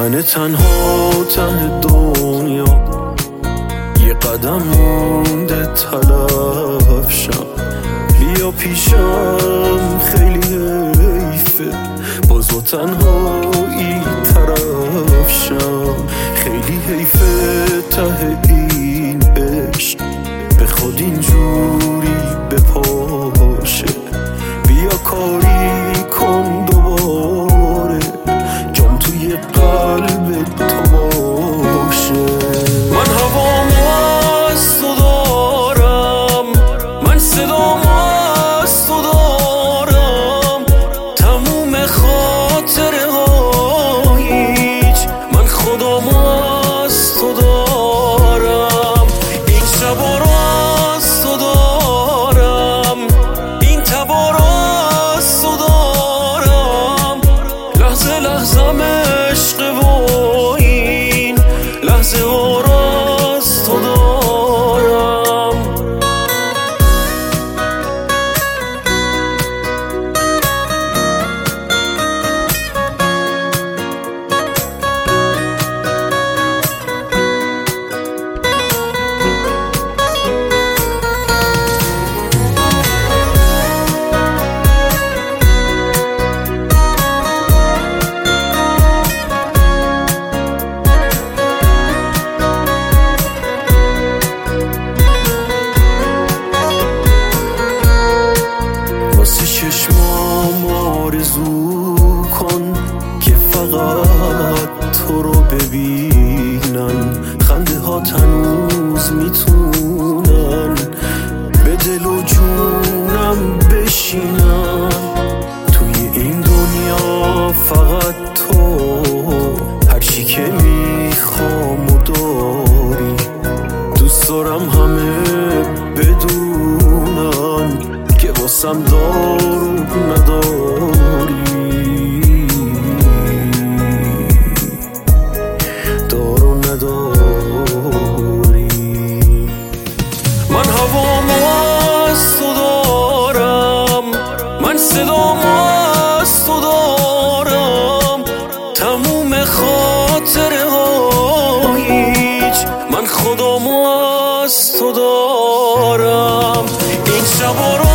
من تنها ته دنیا یه قدم مونده تلف شم، بیا پیشم خیلی حیفه باز با تنهایی طرف شم، خیلی حیفه ته این عشق به خود اینجوری بپاشه، بیا کاری کن دوباره جام توی قلب تو باشه. من هوامو از تو دارم، من صدامو از تو دارم، تموم خاطره ها هیچ، من خودمو از تو دارم، این شبا رو از تو دارم، این تبا رو از تو دارم، لحظه لحظم عشق و این لحظه ها رو از تو دارم. واسه چشمام آرزو کن که فقط تو رو ببینن، خنده ها هنوز میتونن به دل و جونم بشینن، توی این دنیا فقط تو هرچی که میخوام و داری، دوست دارم همه بدونن که واسم دارو نداری، دارو نداری. من هوامو از تو دارم، من صدامو از تو دارم، تموم خاطره ها هیچ، من خودمو از تو دارم، این شبا رو